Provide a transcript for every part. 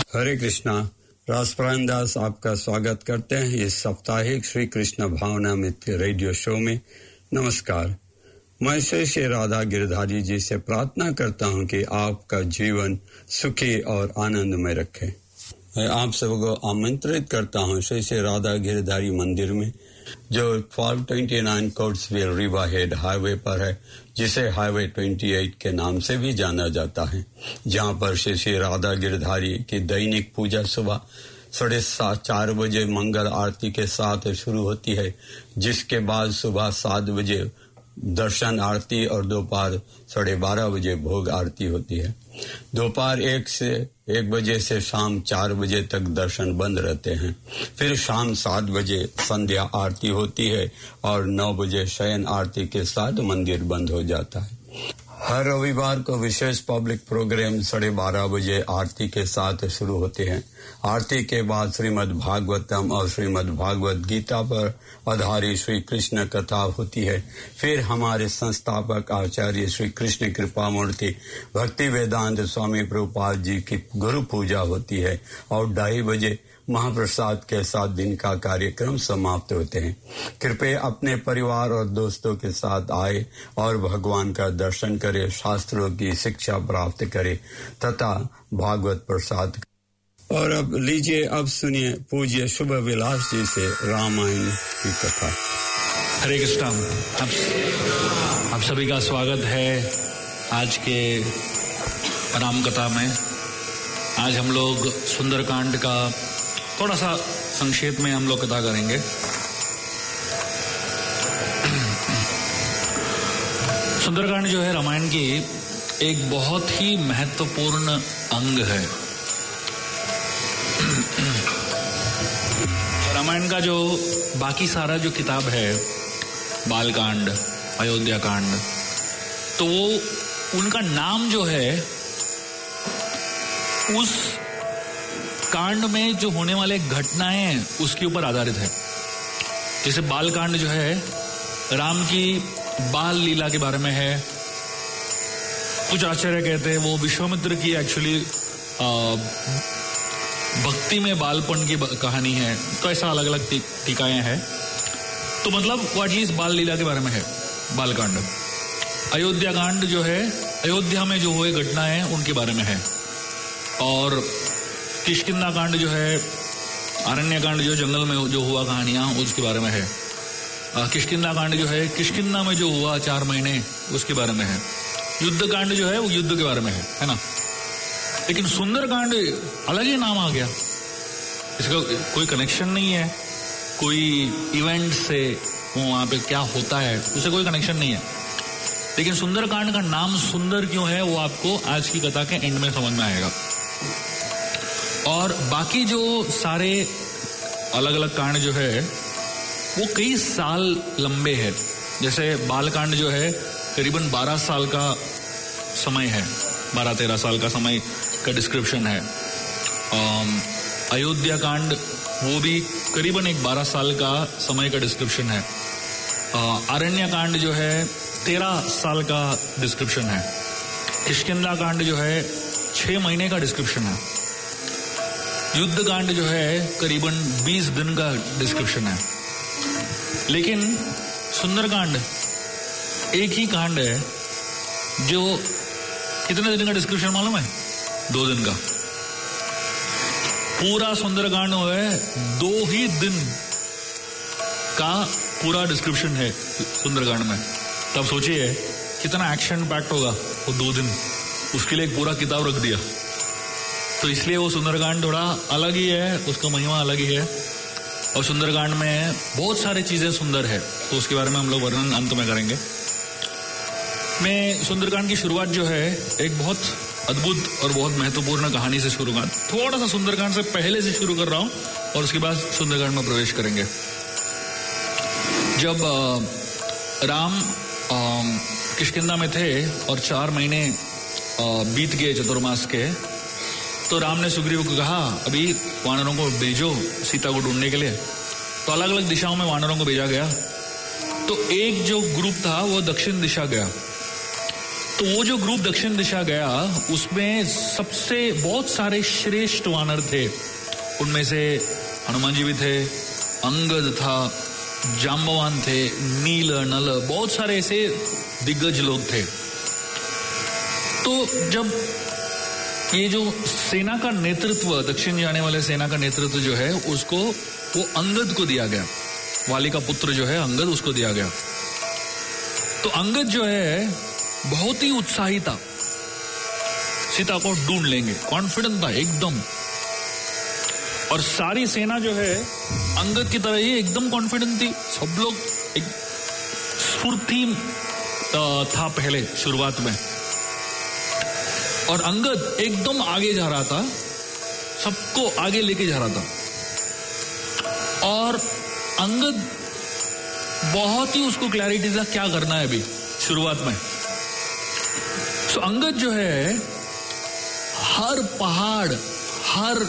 हरे कृष्णा। राजप्राण दास आपका स्वागत करते हैं इस साप्ताहिक श्री कृष्ण भावनामृत रेडियो शो में। नमस्कार। मैं श्री राधा गिरधारी जी से प्रार्थना करता हूं कि आपका जीवन सुखी और आनंदमय रखे। मैं आप सबको आमंत्रित करता हूं श्री राधा गिरधारी मंदिर में, जो 1229 कोट्सविल रिवर हेड हाईवे पर है, जिसे हाईवे 28 के नाम से भी जाना जाता है, जहां पर श्री राधा गिरधारी की दैनिक पूजा सुबह 4:30 बजे मंगल आरती के साथ शुरू होती है, जिसके बाद सुबह 7 बजे दर्शन आरती और दोपहर 12:30 बजे भोग आरती होती है। दोपहर 1 बजे से शाम 4 बजे तक दर्शन बंद रहते हैं। फिर शाम 7 बजे संध्या आरती होती है और 9 बजे शयन आरती के साथ मंदिर बंद हो जाता है। हर रविवार को विशेष पब्लिक प्रोग्राम 12:30 बजे आरती के साथ शुरू होते हैं। आरती के बाद श्रीमद् भागवतम और श्रीमद् भागवत गीता पर आधारित श्री कृष्ण कथा होती है। फिर हमारे संस्थापक आचार्य श्री कृष्ण कृपा मूर्ति भक्ति वेदांत स्वामी प्रभुपाद जी की गुरु पूजा होती है और 2:30 बजे महाप्रसाद के साथ दिन का कार्यक्रम समाप्त होते हैं। कृपया अपने परिवार और दोस्तों के साथ आए और भगवान का दर्शन करें, शास्त्रों की शिक्षा प्राप्त करें तथा भागवत प्रसाद। और अब लीजिए, अब सुनिए पूज्य शुभ विलास जी से रामायण की कथा। हरे कृष्णा। आप सभी का स्वागत है आज के राम कथा में। आज हम लोग सुंदरकांड का थोड़ा सा संक्षेप में हम लोग कथा करेंगे। सुंदरकांड जो है रामायण की एक बहुत ही महत्वपूर्ण अंग है। रामायण का जो बाकी सारा जो किताब है, बालकांड, अयोध्या कांड, तो वो उनका नाम जो है उस कांड में जो होने वाले घटनाएं हैं उसके ऊपर आधारित है। जैसे बालकांड जो है राम की बाल लीला के बारे में है। कुछ आचार्य कहते हैं वो विश्वामित्र की एक्चुअली भक्ति में बालपन की कहानी है। तो ऐसा अलग अलग टीकाएं हैं। तो मतलब वो एटलीस्ट बाल लीला के बारे में है बालकांड। अयोध्या कांड जो है अयोध्या में जो हुए घटनाएं उनके बारे में है। और किष्किंधा कांड जो है अरण्य कांड जो जंगल में जो हुआ कहानियां उसके बारे में है। किष्किंधा कांड जो है किष्किंधा में जो हुआ 4 महीने उसके बारे में है। युद्ध कांड जो है वो युद्ध के बारे में है ना। लेकिन सुंदरकांड अलग ही नाम आ गया। इसका कोई कनेक्शन नहीं है कोई इवेंट से, वहां पे क्या होता है उससे कोई कनेक्शन नहीं है। लेकिन सुंदरकांड का नाम सुंदर क्यों है वो आपको आज की कथा के एंड में समझ में आएगा। और बाकी जो सारे अलग अलग कांड जो है वो कई साल लंबे हैं। जैसे बालकांड जो है करीबन 12 साल का समय है, 12-13 साल का समय का डिस्क्रिप्शन है। अयोध्या कांड वो भी करीबन 12 साल का समय का डिस्क्रिप्शन है। अरण्य कांड जो है 13 साल का डिस्क्रिप्शन है। किष्किंधा कांड जो है 6 महीने का डिस्क्रिप्शन है। युद्ध कांड जो है करीबन 20 दिन का डिस्क्रिप्शन है। लेकिन सुंदरकांड एक ही कांड है जो कितने दिन का डिस्क्रिप्शन मालूम है? 2 दिन का। पूरा सुंदरकांड है 2 ही दिन का पूरा डिस्क्रिप्शन है सुंदरकांड में। तब सोचिए कितना एक्शन पैक्ट होगा वो 2 दिन, उसके लिए एक पूरा किताब रख दिया। तो इसलिए वो सुंदरकांड थोड़ा अलग ही है, उसका महिमा अलग ही है। और सुंदरकांड में बहुत सारी चीजें सुंदर है, तो उसके बारे में हम लोग वर्णन अंत में करेंगे। मैं सुंदरकांड की शुरुआत जो है एक बहुत अद्भुत और बहुत महत्वपूर्ण कहानी से शुरू कर, थोड़ा सा सुंदरकांड से पहले से शुरू कर रहा हूं और उसके बाद सुंदरकांड में प्रवेश करेंगे। जब राम किष्किंधा में थे और 4 महीने बीत गए चतुर्मास के, तो राम ने सुग्रीव को कहा अभी वानरों को भेजो सीता को ढूंढने के लिए। तो अलग अलग दिशाओं में वानरों को भेजा गया। तो एक जो ग्रुप था वो दक्षिण दिशा गया। तो वो जो ग्रुप दक्षिण दिशा गया, उसमें सबसे बहुत सारे श्रेष्ठ वानर थे। उनमें से हनुमान जी भी थे, अंगद था, जाम्बवान थे, नील, नल, बहुत सारे ऐसे दिग्गज लोग थे। तो जब ये जो सेना का नेतृत्व, दक्षिण जाने वाले सेना का नेतृत्व जो है, उसको वो अंगद को दिया गया। वाली का पुत्र जो है अंगद, उसको दिया गया। तो अंगद जो है बहुत ही उत्साही था, सीता को ढूंढ लेंगे, कॉन्फिडेंट था एकदम। और सारी सेना जो है अंगद की तरह ही एकदम कॉन्फिडेंट थी। सब लोग एक स्फूर्ति था पहले शुरुआत में, और अंगद एकदम आगे जा रहा था, सबको आगे लेके जा रहा था। और अंगद बहुत ही उसको क्लैरिटी था क्या करना है अभी शुरुआत में। सो अंगद जो है हर पहाड़, हर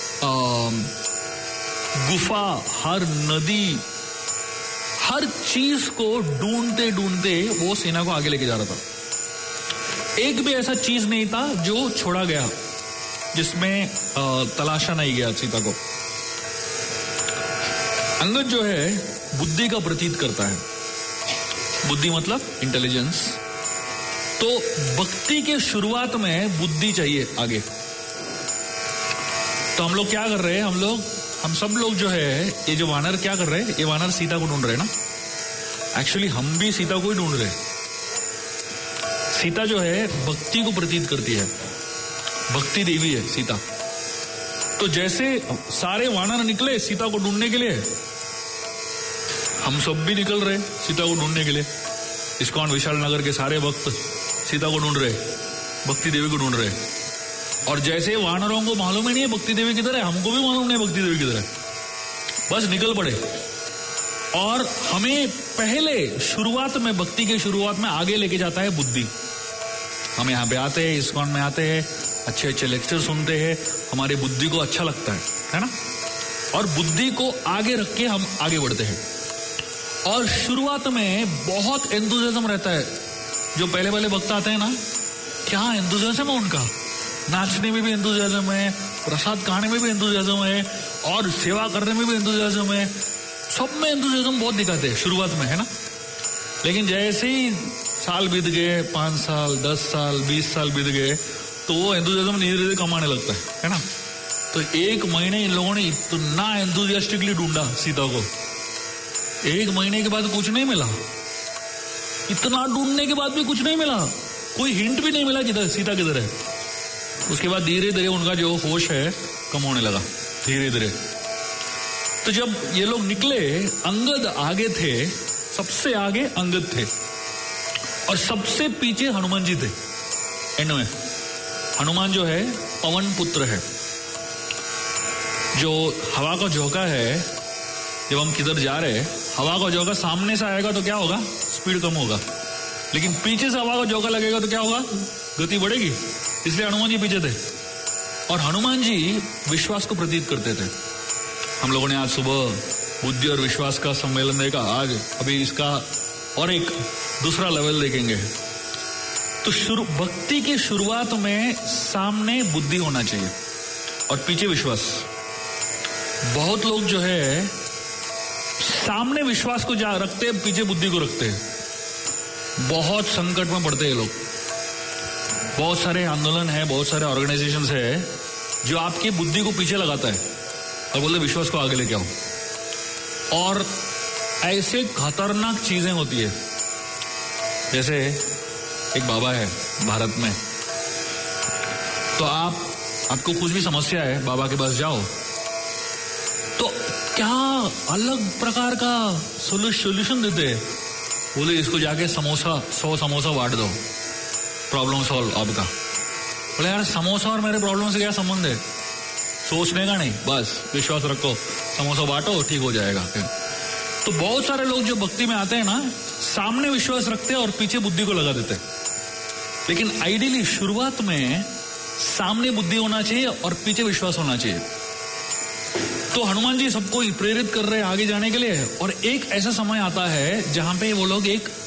गुफा, हर नदी, हर चीज को ढूंढते ढूंढते वो सेना को आगे लेके जा रहा था। एक भी ऐसा चीज नहीं था जो छोड़ा गया, जिसमें तलाशा नहीं गया सीता को। अंगद जो है बुद्धि का प्रतीत करता है। बुद्धि मतलब इंटेलिजेंस। तो भक्ति के शुरुआत में बुद्धि चाहिए आगे। तो हम लोग क्या कर रहे हैं, हम सब लोग जो है, ये जो वानर क्या कर रहे हैं, ये वानर सीता को ढूंढ रहे हैं ना। एक्चुअली हम भी सीता को ही ढूंढ रहे हैं। सीता जो है भक्ति को प्रतीत करती है, भक्ति देवी है सीता। तो जैसे सारे वानर निकले सीता को ढूंढने के लिए, हम सब भी निकल रहे सीता को ढूंढने के लिए। इस्कॉन विशाल नगर के सारे भक्त सीता को ढूंढ रहे, भक्ति देवी को ढूंढ रहे। और जैसे वानरों को मालूम ही नहीं है भक्ति देवी किधर है, हमको भी मालूम नहीं भक्ति देवी किधर है, बस निकल पड़े। और हमें पहले शुरुआत में, भक्ति के शुरुआत में आगे लेके जाता है बुद्धि। हम यहाँ पे आते हैं, इस्कॉन में आते हैं, अच्छे अच्छे लेक्चर सुनते हैं, हमारी बुद्धि को अच्छा लगता है ना। और बुद्धि को आगे रख के हम आगे बढ़ते हैं। और शुरुआत में बहुत एंथुसियाज्म रहता है। जो पहले पहले भक्त आते हैं ना, क्या एंथुसियाज्म है उनका, नाचने में भी एंथुसियाज्म है, प्रसाद खाने में भी एंथुसियाज्म है, और सेवा करने में भी एंथुसियाज्म है। सब में एंथुसियाज्म बहुत दिखाते हैं शुरुआत में, है ना। लेकिन जैसे ही साल बीत गए, 5 साल, 10 साल, 20 साल बीत गए, तो वो एंथुसियाज्म धीरे धीरे कमाने लगता है ना। तो 1 महीने इन लोगों ने इतना एंथुसियास्टिकली ढूंढा सीता को। 1 महीने के बाद कुछ नहीं मिला, इतना ढूंढने के बाद भी कुछ नहीं मिला, कोई हिंट भी नहीं मिला किधर सीता किधर है। उसके बाद धीरे धीरे उनका जो होश है कम होने लगा, धीरे धीरे। तो जब ये लोग निकले, अंगद आगे थे, सबसे आगे अंगद थे, और सबसे पीछे हनुमान जी थे एंड में। हनुमान जो है पवन पुत्र है। जो हवा का झोंका है, जब हम किधर जा रहे हैं, हवा का झोंका सामने से आएगा तो क्या होगा, स्पीड कम होगा। लेकिन पीछे से हवा का झोंका लगेगा तो क्या होगा, गति बढ़ेगी। इसलिए हनुमान जी पीछे थे। और हनुमान जी विश्वास को प्रतीत करते थे। हम लोगों ने आज सुबह बुद्धि और विश्वास का सम्मेलन देखा। आज अभी इसका और एक दूसरा लेवल देखेंगे। तो भक्ति की शुरुआत में सामने बुद्धि होना चाहिए और पीछे विश्वास। बहुत लोग जो है सामने विश्वास को रखते हैं, पीछे बुद्धि को रखते हैं, बहुत संकट में पड़ते हैं लोग। बहुत सारे आंदोलन है, बहुत सारे ऑर्गेनाइजेशंस है जो आपकी बुद्धि को पीछे लगाता है और बोलते विश्वास को आगे लेके आओ। और ऐसे खतरनाक चीजें होती है। जैसे एक बाबा है भारत में, तो आपको कुछ भी समस्या है, बाबा के पास जाओ तो क्या अलग प्रकार का सोल्यूशन देते हैं। बोले इसको जाके 100 समोसा बांट दो, प्रॉब्लम सॉल्व आपका। बोले यार समोसा और मेरे प्रॉब्लम से क्या संबंध है, सोचने का नहीं, बस विश्वास रखो, समोसा बांटो ठीक हो जाएगा। तो बहुत सारे लोग जो भक्ति में आते हैं ना, सामने विश्वास रखते हैं और पीछे बुद्धि को लगा देते हैं। लेकिन आइडियली शुरुआत में सामने बुद्धि होना चाहिए और पीछे विश्वास होना चाहिए। तो हनुमान जी सबको प्रेरित कर रहे हैं आगे जाने के लिए। और एक ऐसा समय आता है जहां पे वो लोग एक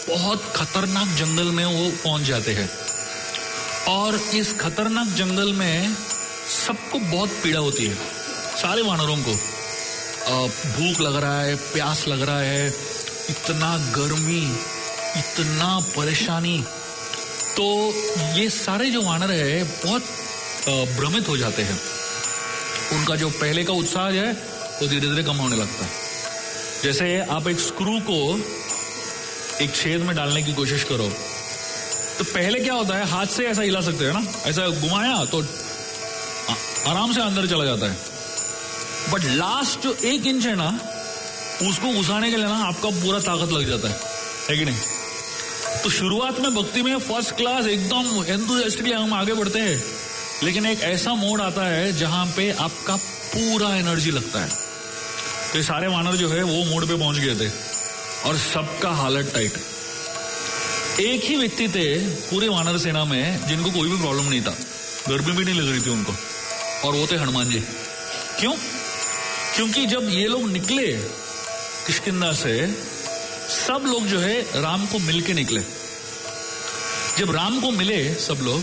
बहुत खतरनाक जंगल में वो पहुंच जाते हैं। और इस खतरनाक जंगल में सबको बहुत पीड़ा होती है, सारे वानरों को। भूख लग रहा है, प्यास लग रहा है, इतना गर्मी, इतना परेशानी। तो ये सारे जो वानर है बहुत भ्रमित हो जाते हैं। उनका जो पहले का उत्साह है वो धीरे धीरे कम होने लगता है। जैसे आप एक स्क्रू को एक छेद में डालने की कोशिश करो, तो पहले क्या होता है, हाथ से ऐसा हिला सकते हैं ना, ऐसा घुमाया तो आराम से अंदर चला जाता है। बट लास्ट जो 1 इंच है ना, उसको घुसाने के लिए ना आपका पूरा ताकत लग जाता है कि नहीं? तो शुरुआत में भक्ति में फर्स्ट क्लास एकदम एंथुसियास्टिकली हम आगे बढ़ते हैं, लेकिन एक ऐसा मोड आता है जहां पे आपका पूरा एनर्जी लगता है। तो ये सारे वानर जो है वो मोड पे पहुंच गए थे और सबका हालत टाइट। एक ही व्यक्ति थे पूरे वानर सेना में जिनको कोई भी प्रॉब्लम नहीं था, गर्मी भी नहीं लग रही थी उनको, और वो थे हनुमान जी। क्यों? क्योंकि जब ये लोग निकले किष्किंधा से, सब लोग जो है राम को मिलके निकले। जब राम को मिले सब लोग,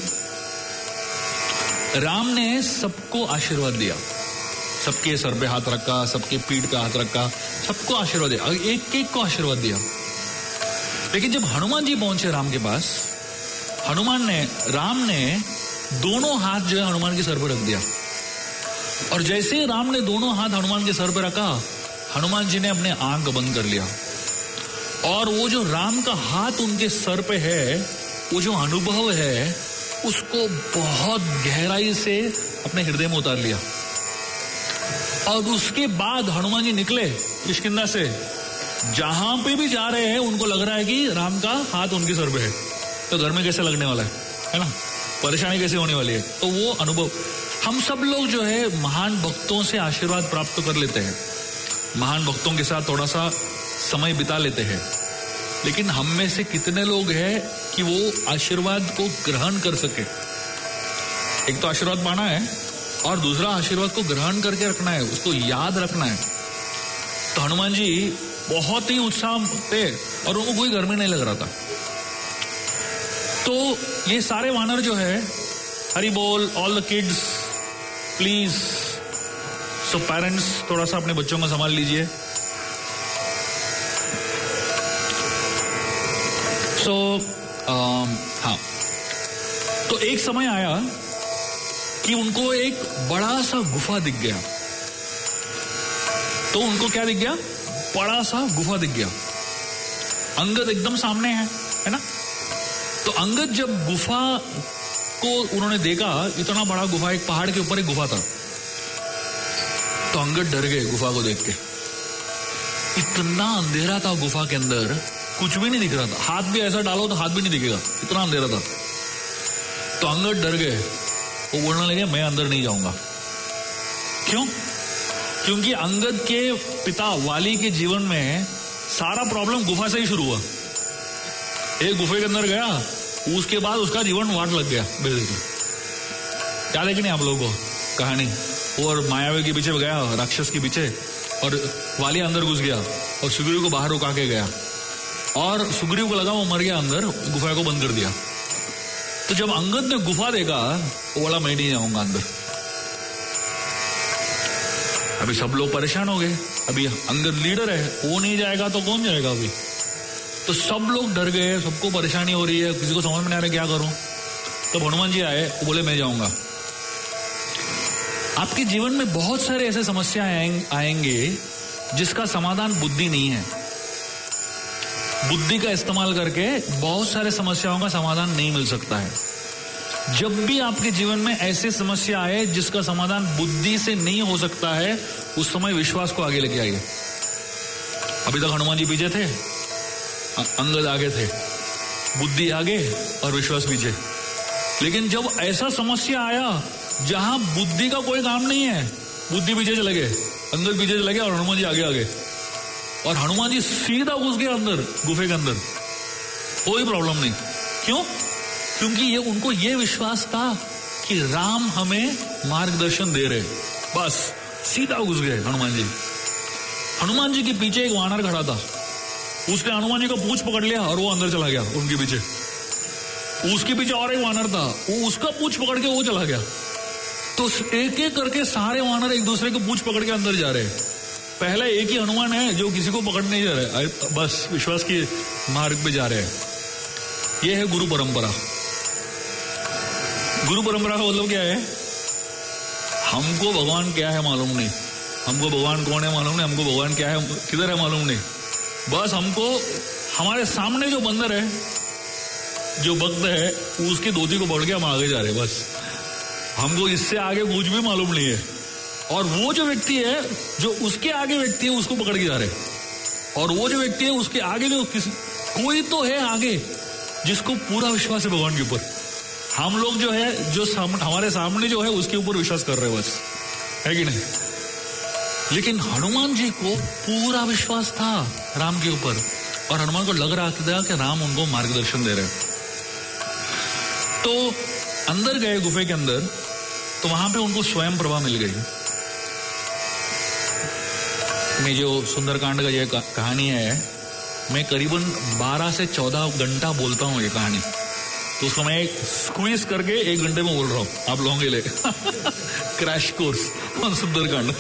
राम ने सबको आशीर्वाद दिया, सबके सर पे हाथ रखा, सबके पीठ पे हाथ रखा, सबको आशीर्वाद दिया, एक एक को आशीर्वाद दिया। लेकिन जब हनुमान जी पहुंचे राम के पास, राम ने दोनों हाथ जो है हनुमान के सर पर रख दिया। और जैसे ही राम ने दोनों हाथ हनुमान के सर पर रखा, हनुमान जी ने अपने आंख बंद कर लिया, और वो जो राम का हाथ उनके सर पे है, वो जो अनुभव है उसको बहुत गहराई से अपने हृदय में उतार लिया। और उसके बाद हनुमान जी निकले किष्किंधा से, जहां पे भी जा रहे हैं उनको लग रहा है कि राम का हाथ उनके सर पे है। तो घर में कैसे लगने वाला है ना, परेशानी कैसे होने वाली है। तो वो अनुभव हम सब लोग जो है महान भक्तों से आशीर्वाद प्राप्त कर लेते हैं, महान भक्तों के साथ थोड़ा सा समय बिता लेते हैं, लेकिन हम में से कितने लोग हैं कि वो आशीर्वाद को ग्रहण कर सके। एक तो आशीर्वाद पाना है और दूसरा आशीर्वाद को ग्रहण करके रखना है, उसको याद रखना है। तो हनुमान जी बहुत ही उत्साह थे और उनको कोई गर्मी नहीं लग रहा था। तो ये सारे वानर जो है, हरि बोल, all the kids please, so parents थोड़ा सा अपने बच्चों को संभाल लीजिए। हाँ, तो एक समय आया कि उनको एक बड़ा सा गुफा दिख गया। तो उनको क्या दिख गया? बड़ा सा गुफा दिख गया। अंगद एकदम सामने है ना। तो अंगद जब गुफा को उन्होंने देखा, इतना बड़ा गुफा, एक पहाड़ के ऊपर एक गुफा था, तो अंगद डर गए गुफा को देख के। इतना अंधेरा था गुफा के अंदर, कुछ भी नहीं दिख रहा था, हाथ भी ऐसा डालो तो हाथ भी नहीं दिखेगा, इतना अंधेरा था। तो अंगद डर गए, वो बोलने लगे मैं अंदर नहीं जाऊंगा। क्यों? क्योंकि अंगद के पिता वाली के जीवन में सारा प्रॉब्लम गुफा से ही शुरू हुआ। एक गुफे के अंदर गया, उसके बाद उसका जीवन वाट लग गया बेसिकली। क्या देखी नहीं आप लोगों को कहानी? और मायावी के पीछे गया, राक्षस के पीछे, और वाली अंदर घुस गया और सुग्रीव को बाहर रुका के गया, और सुग्रीव को लगा वो मर गया अंदर, गुफा को बंद कर दिया। तो जब अंगद ने गुफा देखा, वो बोला मैं नहीं जाऊंगा अंदर। अभी सब लोग परेशान हो गए, अभी अंगद लीडर है, वो नहीं जाएगा तो कौन जाएगा अभी। तो सब लोग डर गए, सबको परेशानी हो रही है, किसी को समझ में नहीं आ रहा क्या करूं। तब हनुमान जी आए, वो बोले मैं जाऊंगा। आपके जीवन में बहुत सारे ऐसे समस्याएं आएंगे जिसका समाधान बुद्धि नहीं है। बुद्धि का इस्तेमाल करके बहुत सारे समस्याओं का समाधान नहीं मिल सकता है। जब भी आपके जीवन में ऐसी समस्या आए जिसका समाधान बुद्धि से नहीं हो सकता है, उस समय विश्वास को आगे लेके आइए। अभी तक हनुमान जी पीछे थे, अंगद आगे थे, बुद्धि आगे और विश्वास पीछे। लेकिन जब ऐसा समस्या आया जहां बुद्धि का कोई काम नहीं है, बुद्धि पीछे चले गए, अंगद पीछे चले गए और हनुमान जी आगे आगे, और हनुमान जी सीधा घुस गए अंदर गुफे के अंदर, कोई प्रॉब्लम नहीं। क्यों? क्योंकि ये उनको ये विश्वास था कि राम हमें मार्गदर्शन दे रहे, बस सीधा घुस गए हनुमान जी। हनुमान जी के पीछे एक वानर खड़ा था, उसने हनुमान जी का पूंछ पकड़ लिया और वो अंदर चला गया उनके पीछे। उसके पीछे और एक वानर था, वो उसका पूंछ पकड़ के वो चला गया। तो एक एक करके सारे वानर एक दूसरे को पूंछ पकड़ के अंदर जा रहे हैं। पहला एक ही हनुमान है जो किसी को पकड़ नहीं जा रहा है, बस विश्वास के मार्ग पे जा रहे हैं। ये है गुरु परंपरा। गुरु परंपरा का मतलब क्या है? हमको भगवान क्या है मालूम नहीं, हमको भगवान कौन है मालूम नहीं, हमको भगवान क्या है किधर है मालूम नहीं। बस हमको हमारे सामने जो बंदर है, जो भक्त है, उसकी धोती को पकड़ के हम आगे जा रहे हैं। बस हमको इससे आगे कुछ भी मालूम नहीं है। और वो जो व्यक्ति है जो उसके आगे व्यक्ति है उसको पकड़ के जा रहे हैं। और वो जो व्यक्ति है उसके आगे जो कोई तो है आगे जिसको पूरा विश्वास है भगवान के ऊपर। हम लोग जो है जो हमारे सामने जो है उसके ऊपर विश्वास कर रहे हैं, बस है कि नहीं? लेकिन हनुमान जी को पूरा विश्वास था राम के ऊपर, और हनुमान को लग रहा था कि राम उनको मार्गदर्शन दे रहे हैं। तो अंदर गए गुफे के अंदर, तो वहां पे उनको स्वयं प्रभा मिल गई। मैं जो सुंदरकांड का ये कहानी है, मैं करीबन 12 से 14 घंटा बोलता हूँ ये कहानी, तो उसको मैं स्क्वीज करके 1 घंटे में बोल रहा हूँ आप लोगों के लिए। Crash course on Sundarkand.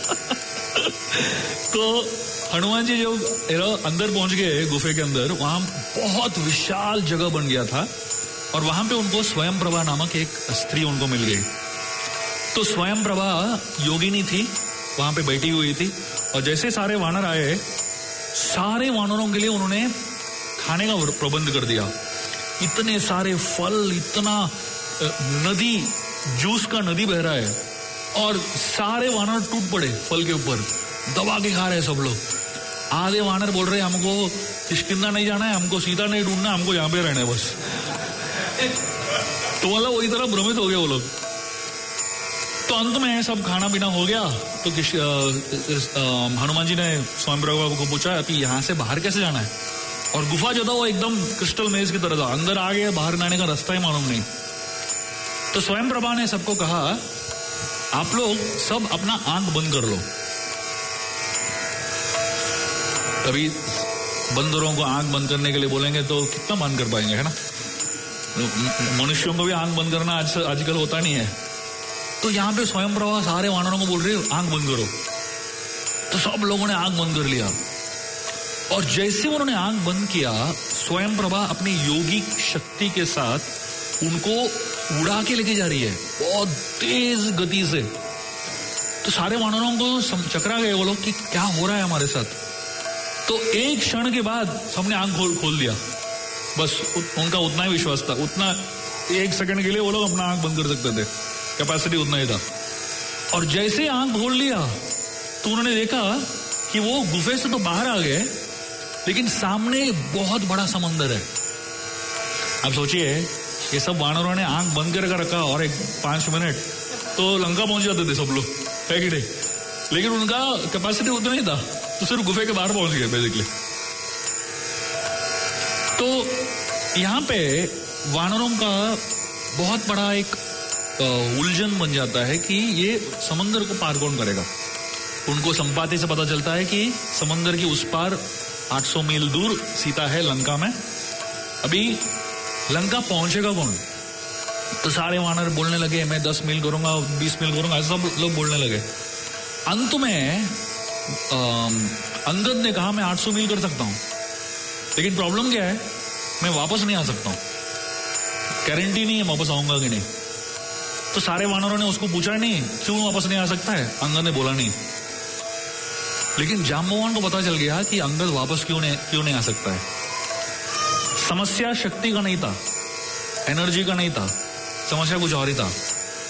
तो हनुमान जी जो अंदर पहुंच गए गुफे के अंदर, वहां बहुत विशाल जगह बन गया था, और वहां पे उनको स्वयं प्रभा नामक एक स्त्री उनको मिल गई। तो स्वयं प्रभा योगिनी थी, वहां पे बैठी हुई थी, और जैसे सारे वानर आए, सारे वानरों के लिए उन्होंने खाने का प्रबंध कर दिया। इतने सारे फल, इतना नदी, जूस का नदी बह रहा है, और सारे वानर टूट पड़े फल के ऊपर, दबा के खा रहे हैं सब लोग। आधे वानर बोल रहे हैं हमको किष्किंधा नहीं जाना है, हमको सीता नहीं ढूंढना, हमको यहाँ पे रहना है बस। तो मतलब वही तरह भ्रमित हो गए वो लोग। तो अंत में सब खाना पीना हो गया, तो हनुमान जी ने स्वयं प्रभा को पूछा कि यहाँ से बाहर कैसे जाना है। और गुफा जो था वो एकदम क्रिस्टल मेज की तरह था, अंदर आ गए, बाहर जाने का रास्ता ही मालूम नहीं। तो स्वयं प्रभा ने सबको कहा आप लोग सब अपना आंख बंद कर लो। कभी बंदरों को आंख बंद करने के लिए बोलेंगे तो कितना बंद कर पाएंगे, है ना? मनुष्यों को भी आंख बंद करना आजकल होता नहीं है। तो यहाँ पे स्वयं प्रभा सारे वानरों को बोल रही है आंख बंद करो। तो सब लोगों ने आंख बंद कर लिया, और जैसे उन्होंने आंख बंद किया, स्वयं प्रभा अपनी योगिक शक्ति के साथ उनको उड़ा के लेके जा रही है बहुत तेज गति से। तो सारे वानरों को चकरा गए वो लोग कि क्या हो रहा है हमारे साथ। तो एक क्षण के बाद सबने आंख खोल दिया, बस उनका उतना ही विश्वास था, उतना 1 सेकंड के लिए वो लोग अपना आंख बंद कर सकते थे, कैपेसिटी उतना ही था। और जैसे आंख खोल लिया तो उन्होंने देखा कि वो गुफे से तो बाहर आ गए, लेकिन सामने बहुत बड़ा समंदर है। अब सोचिए, ये सब वानरों ने आंख बंद करके रखा, और 5 मिनट तो लंका पहुंच जाते थे सब लोग, है कि नहीं? लेकिन उनका कैपेसिटी उतना ही था, तो सिर्फ गुफे के बाहर पहुंच गए बेसिकली। तो यहाँ पे वानरों का बहुत बड़ा एक उलझन बन जाता है कि ये समंदर को पार कौन करेगा। उनको संपाति से पता चलता है कि समंदर की उस पार 800 मील दूर सीता है लंका में। अभी लंका पहुंचेगा कौन? तो सारे वानर बोलने लगे मैं 10 मील करूंगा, 20 मील करूंगा, ऐसे सब लोग बोलने लगे। अंत में अंगद ने कहा मैं 800 मील कर सकता हूं, लेकिन प्रॉब्लम क्या है, मैं वापस नहीं आ सकता हूं, गारंटी नहीं है वापस आऊंगा कि नहीं। तो सारे वानरों ने उसको पूछा नहीं क्यों वापस नहीं आ सकता है, अंगद ने बोला नहीं। लेकिन जाम्बवान को पता चल गया कि अंगद वापस क्यों नहीं आ सकता है। समस्या शक्ति का नहीं था, एनर्जी का नहीं था, समस्या कुछ और ही था।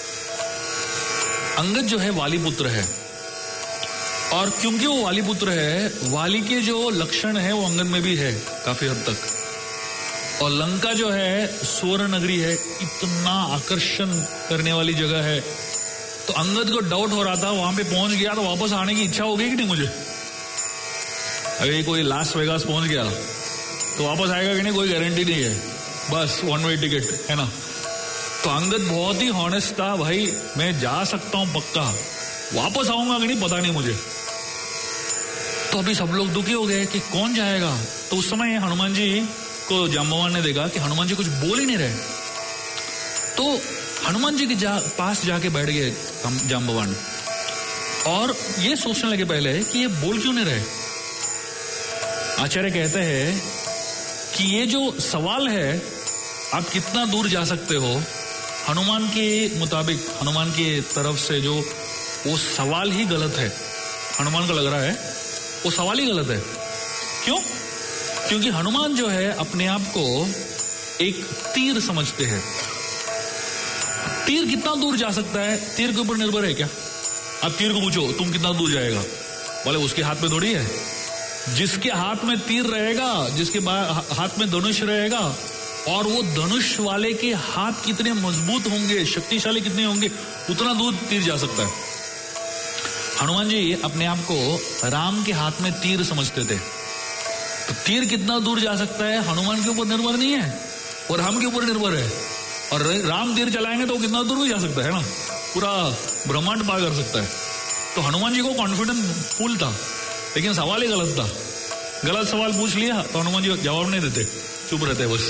अंगद जो है वाली पुत्र है, और क्योंकि वो वाली पुत्र है, वाली के जो लक्षण है वो अंगद में भी है काफी हद तक। और लंका जो है स्वर्ण नगरी है, इतना आकर्षण करने वाली जगह है। तो अंगद को डाउट हो रहा था, वहां पे पहुंच गया तो वापस आने की इच्छा हो गई कि नहीं मुझे। अगर कोई लास वेगास पहुंच गया तो वापस आएगा कि नहीं कोई गारंटी नहीं है, बस 1 वे टिकट है ना। तो अंगद बहुत ही हॉनेस्ट था, भाई मैं जा सकता हूं पक्का, वापस आऊंगा कि नहीं पता नहीं मुझे। तो अभी सब लोग दुखी हो गए कि कौन जाएगा। तो उस समय हनुमान जी को जाम्बवान ने देखा कि हनुमान जी कुछ बोल ही नहीं रहे, तो हनुमान जी के पास जाके बैठ गए जाम्बवान और ये सोचने लगे पहले कि ये बोल क्यों नहीं रहे। आचार्य कहते हैं कि ये जो सवाल है, आप कितना दूर जा सकते हो, हनुमान के मुताबिक, हनुमान की तरफ से जो वो सवाल ही गलत है। हनुमान को लग रहा है वो सवाल ही गलत है। क्यों? क्योंकि हनुमान जो है अपने आप को एक तीर समझते हैं। तीर कितना दूर जा सकता है तीर के ऊपर निर्भर है क्या? आप तीर को पूछो तुम कितना दूर जाएगा, बोले उसके हाथ में थोड़ी है। जिसके हाथ में तीर रहेगा, जिसके हाथ में धनुष रहेगा, और वो धनुष वाले के हाथ कितने मजबूत होंगे, शक्तिशाली कितने होंगे, उतना दूर तीर जा सकता है। हनुमान जी अपने आप को राम के हाथ में तीर समझते थे। तो तीर कितना दूर जा सकता है हनुमान के ऊपर निर्भर नहीं है, और राम के ऊपर निर्भर है। और राम तीर चलाएंगे तो कितना दूर भी जा सकता है ना, पूरा ब्रह्मांड पार कर सकता है। तो हनुमान जी को कॉन्फिडेंस फुल था, लेकिन सवाल ही गलत था। गलत सवाल पूछ लिया तो हनुमान जी जवाब नहीं देते, चुप रहते बस।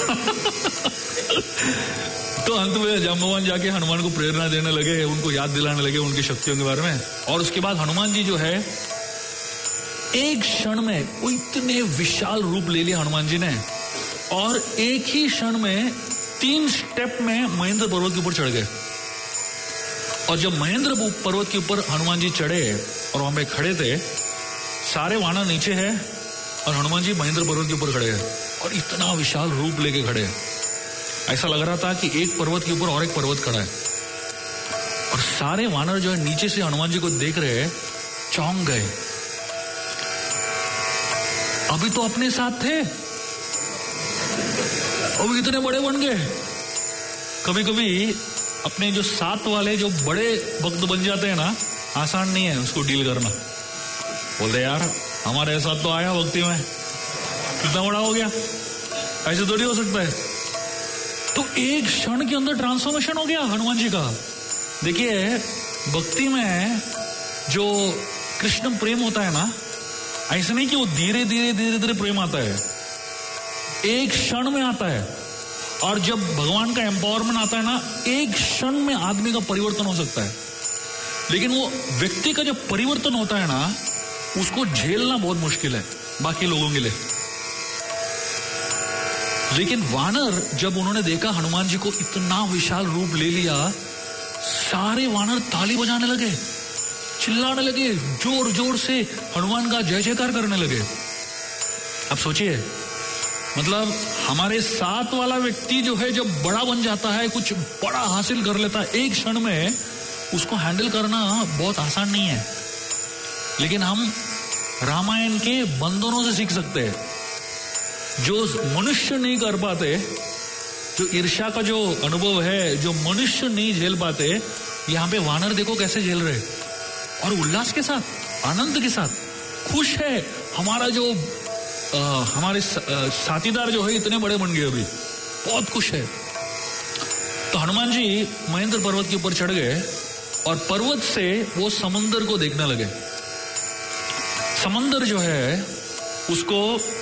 तो अंत में जाम्बवान जाके हनुमान को प्रेरणा देने लगे, उनको याद दिलाने लगे उनकी शक्तियों के बारे में। और उसके बाद हनुमान जी जो है एक क्षण में वो इतने विशाल रूप ले लिया हनुमान जी ने, और एक ही क्षण में 3 स्टेप में महेंद्र पर्वत के ऊपर चढ़ गए। और जब महेंद्र पर्वत के ऊपर हनुमान जी चढ़े और वहां पे खड़े थे, सारे वानर नीचे है और हनुमान जी महेंद्र पर्वत के ऊपर खड़े हैं, और इतना विशाल रूप लेके खड़े हैं। ऐसा लग रहा था कि एक पर्वत के ऊपर और एक पर्वत खड़ा है, और सारे वानर जो है नीचे से हनुमान जी को देख रहे हैं, चौंक गए। अभी तो अपने साथ थे, अभी इतने बड़े बन गए। कभी कभी अपने जो साथ वाले जो बड़े भक्त बन जाते हैं ना, आसान नहीं है उसको डील करना। बोलते यार हमारे साथ तो आया भक्ति में, कितना बड़ा हो गया, ऐसे थोड़ी हो सकता है। तो एक क्षण के अंदर ट्रांसफॉर्मेशन हो गया हनुमान जी का। देखिए भक्ति में जो कृष्ण प्रेम होता है ना, ऐसे नहीं कि वो धीरे धीरे धीरे धीरे प्रेम आता है, एक क्षण में आता है। और जब भगवान का एम्पावरमेंट आता है ना, एक क्षण में आदमी का परिवर्तन हो सकता है। लेकिन वो व्यक्ति का जो परिवर्तन होता है ना, उसको झेलना बहुत मुश्किल है बाकी लोगों के लिए। लेकिन वानर जब उन्होंने देखा हनुमान जी को इतना विशाल रूप ले लिया, सारे वानर ताली बजाने लगे, चिल्लाने लगे, जोर जोर से हनुमान का जय जयकार करने लगे। अब सोचिए, मतलब हमारे साथ वाला व्यक्ति जो है जब बड़ा बन जाता है, कुछ बड़ा हासिल कर लेता है, एक क्षण में उसको हैंडल करना बहुत आसान नहीं है। लेकिन हम रामायण के बंदरों से सीख सकते हैं, जो मनुष्य नहीं कर पाते, जो ईर्ष्या का जो अनुभव है, जो मनुष्य नहीं झेल पाते, यहाँ पे वानर देखो कैसे झेल रहे, और उल्लास के साथ, आनंद के साथ, खुश है। हमारा जो हमारे साथीदार जो है इतने बड़े बन गए, अभी बहुत खुश है। तो हनुमान जी महेंद्र पर्वत के ऊपर चढ़ गए और पर्वत से वो समुंदर को देखने लगे। समंदर जो है उसको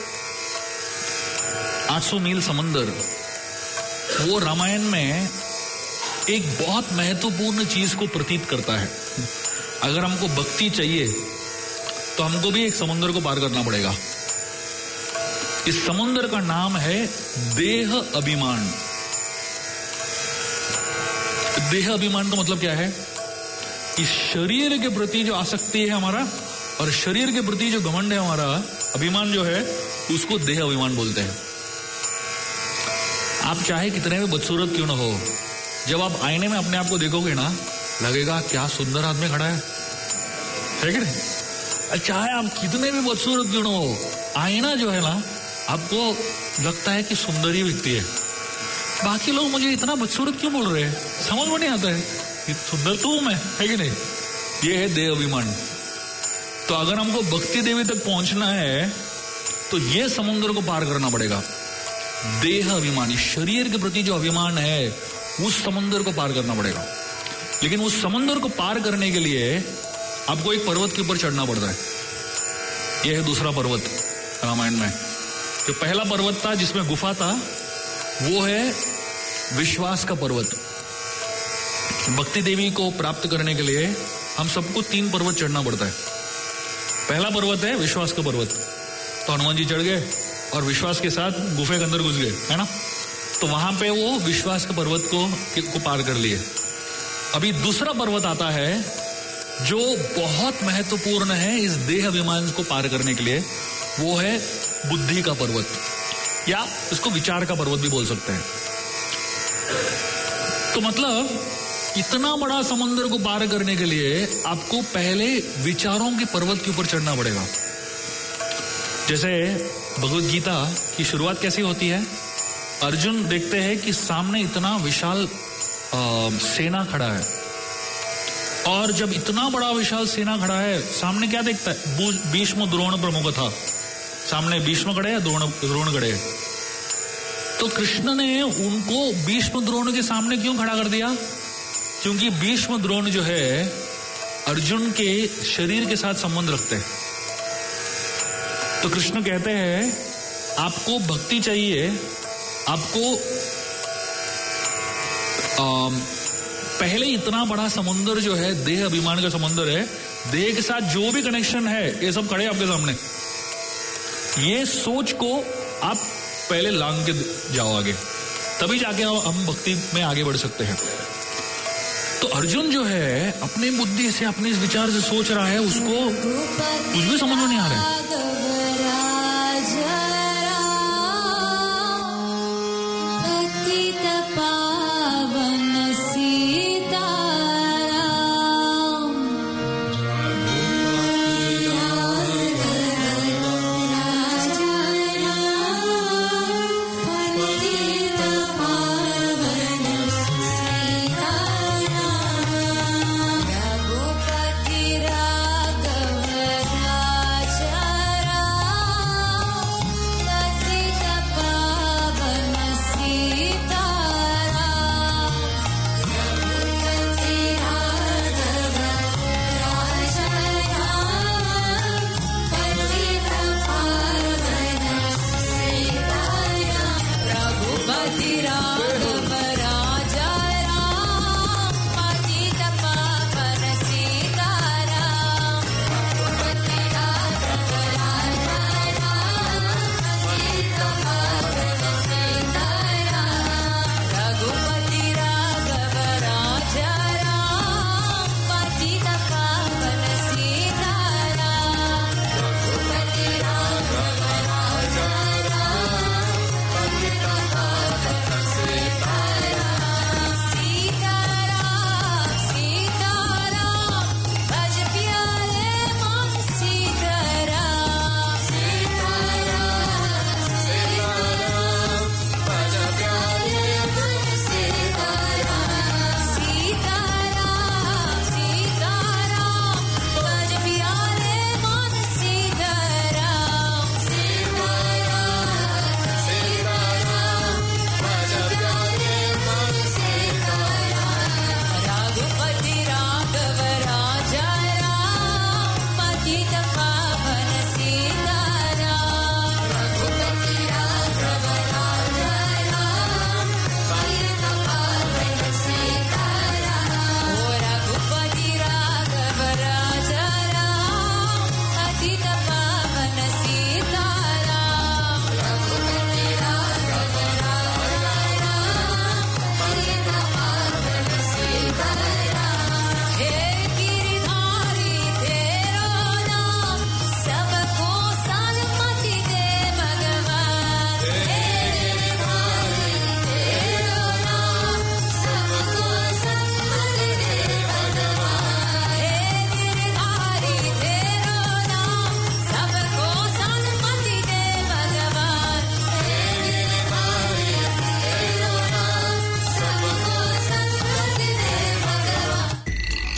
800 मील समंदर, वो रामायण में एक बहुत महत्वपूर्ण चीज को प्रतीत करता है। अगर हमको भक्ति चाहिए तो हमको भी एक समुंदर को पार करना पड़ेगा। इस समुंदर का नाम है देह अभिमान। देह अभिमान का मतलब क्या है? इस शरीर के प्रति जो आसक्ति है हमारा, और शरीर के प्रति जो घमंड है हमारा, अभिमान जो है, उसको देह अभिमान बोलते हैं। आप चाहे कितने भी बदसूरत क्यों ना हो, जब आप आईने में अपने आप को देखोगे ना, लगेगा क्या सुंदर आदमी खड़ा है कि नहीं? चाहे आप कितने भी बदसूरत क्यों ना हो, आईना जो है ना, आपको लगता है कि सुंदर ही व्यक्ति है। बाकी लोग मुझे इतना बदसूरत क्यों बोल रहे हैं, समझ में नहीं आता है, सुंदर तो हूं मैं, है कि नहीं? ये है देह अभिमान। तो अगर हमको भक्ति देवी तक पहुंचना है तो ये समुद्र को पार करना पड़ेगा। देह अभिमान, शरीर के प्रति जो अभिमान है, उस समुद्र को पार करना पड़ेगा। लेकिन उस समुद्र को पार करने के लिए आपको एक पर्वत के ऊपर चढ़ना पड़ता है। यह है दूसरा पर्वत रामायण में। जो पहला पर्वत था जिसमें गुफा था, वो है विश्वास का पर्वत। भक्ति देवी को प्राप्त करने के लिए हम सबको 3 पर्वत चढ़ना पड़ता है। पहला पर्वत है विश्वास का पर्वत, तो हनुमान जी चढ़ गए और विश्वास के साथ गुफे के अंदर घुस गए, है ना। तो वहां पे वो विश्वास के पर्वत को पार कर लिए। अभी दूसरा पर्वत आता है जो बहुत महत्वपूर्ण है इस देह अभिमान को पार करने के लिए, वो है बुद्धि का पर्वत, या इसको विचार का पर्वत भी बोल सकते हैं। तो मतलब इतना बड़ा समुद्र को पार करने के लिए आपको पहले विचारों के पर्वत के ऊपर चढ़ना पड़ेगा। जैसे भगवत गीता की शुरुआत कैसी होती है? अर्जुन देखते हैं कि सामने इतना विशाल सेना खड़ा है, और जब इतना बड़ा विशाल सेना खड़ा है, सामने क्या देखता है? भीष्म द्रोण प्रमुख था। सामने भीष्म खड़े या द्रोण खड़े? तो कृष्ण ने उनको भीष्म द्रोण के सामने क्यों खड़ा कर दिया? क्योंकि भीष्म द्रोण जो है अर्जुन के शरीर के साथ संबंध रखते हैं। तो कृष्ण कहते हैं आपको भक्ति चाहिए, आपको पहले इतना बड़ा समुद्र जो है देह अभिमान का समुद्र है, देह के साथ जो भी कनेक्शन है ये सब खड़े आपके सामने। ये सोच को आप पहले लांग के जाओ आगे, तभी जाके हम भक्ति में आगे बढ़ सकते हैं। तो अर्जुन जो है अपनी बुद्धि से, अपने इस विचार से सोच रहा है, उसको कुछ भी समझ में नहीं आ रहा है।